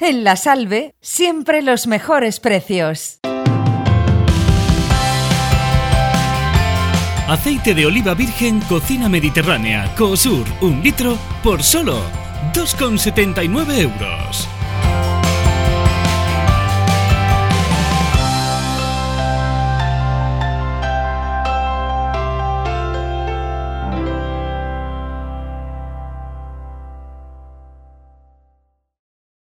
En La Salve, siempre los mejores precios. Aceite de oliva virgen Cocina Mediterránea Cosur 1 litro por solo 2,79 €.